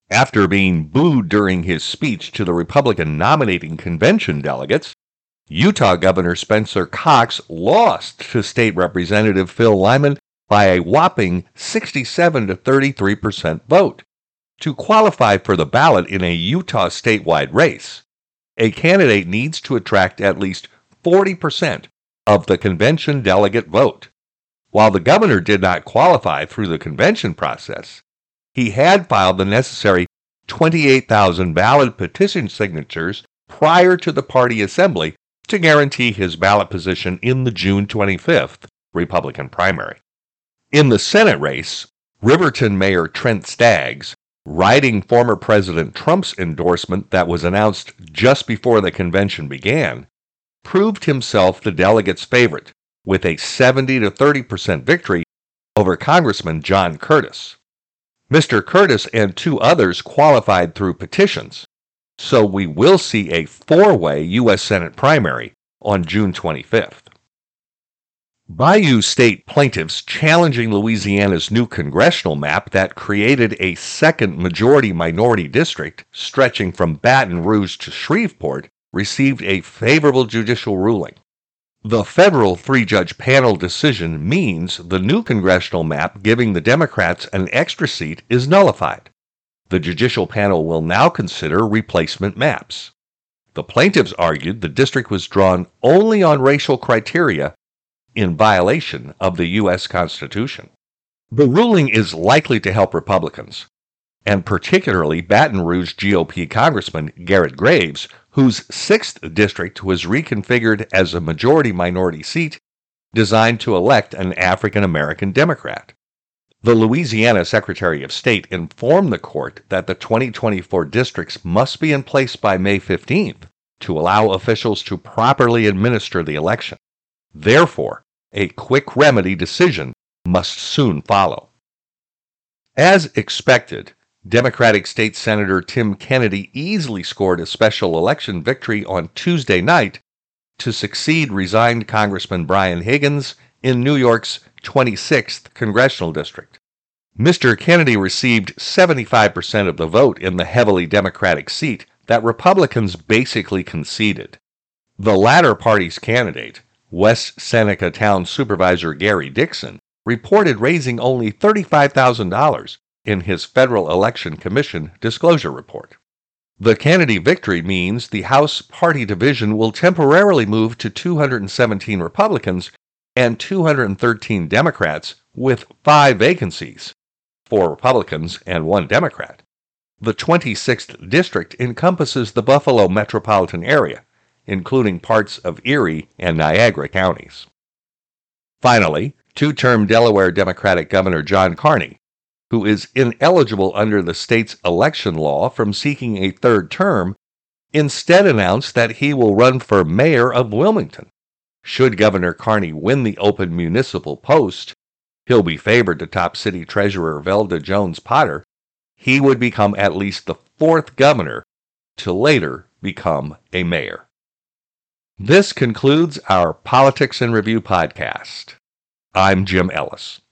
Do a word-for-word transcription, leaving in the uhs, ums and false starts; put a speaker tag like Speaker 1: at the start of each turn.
Speaker 1: After being booed during his speech to the Republican nominating convention delegates, Utah Governor Spencer Cox lost to State Representative Phil Lyman by a whopping sixty-seven to thirty-three percent vote. To qualify for the ballot in a Utah statewide race, a candidate needs to attract at least forty percent of the convention delegate vote. While the governor did not qualify through the convention process, he had filed the necessary twenty-eight thousand valid petition signatures prior to the party assembly to guarantee his ballot position in the June twenty-fifth Republican primary. In the Senate race, Riverton Mayor Trent Staggs, riding former President Trump's endorsement that was announced just before the convention began, proved himself the delegates' favorite with a seventy to thirty percent victory over Congressman John Curtis. Mister Curtis and two others qualified through petitions, so we will see a four-way U S Senate primary on June twenty-fifth. Bayou State plaintiffs challenging Louisiana's new congressional map that created a second majority-minority district stretching from Baton Rouge to Shreveport received a favorable judicial ruling. The federal three-judge panel decision means the new congressional map giving the Democrats an extra seat is nullified. The judicial panel will now consider replacement maps. The plaintiffs argued the district was drawn only on racial criteria in violation of the U S Constitution. The ruling is likely to help Republicans, and particularly Baton Rouge G O P Congressman Garrett Graves, whose sixth district was reconfigured as a majority-minority seat designed to elect an African-American Democrat. The Louisiana Secretary of State informed the court that the twenty twenty-four districts must be in place by May fifteenth to allow officials to properly administer the election. Therefore, a quick remedy decision must soon follow. As expected, Democratic State Senator Tim Kennedy easily scored a special election victory on Tuesday night to succeed resigned Congressman Brian Higgins in New York's twenty-sixth Congressional District. Mister Kennedy received seventy-five percent of the vote in the heavily Democratic seat that Republicans basically conceded. The latter party's candidate, West Seneca Town Supervisor Gary Dixon, reported raising only thirty-five thousand dollars in his Federal Election Commission disclosure report. The Kennedy victory means the House party division will temporarily move to two hundred seventeen Republicans and two hundred thirteen Democrats with five vacancies, four Republicans and one Democrat. The twenty-sixth district encompasses the Buffalo metropolitan area, including parts of Erie and Niagara counties. Finally, two-term Delaware Democratic Governor John Carney, who is ineligible under the state's election law from seeking a third term, instead announced that he will run for mayor of Wilmington. Should Governor Carney win the open municipal post, he'll be favored to top city treasurer Velda Jones Potter. He would become at least the fourth governor to later become a mayor. This concludes our Politics in Review podcast. I'm Jim Ellis.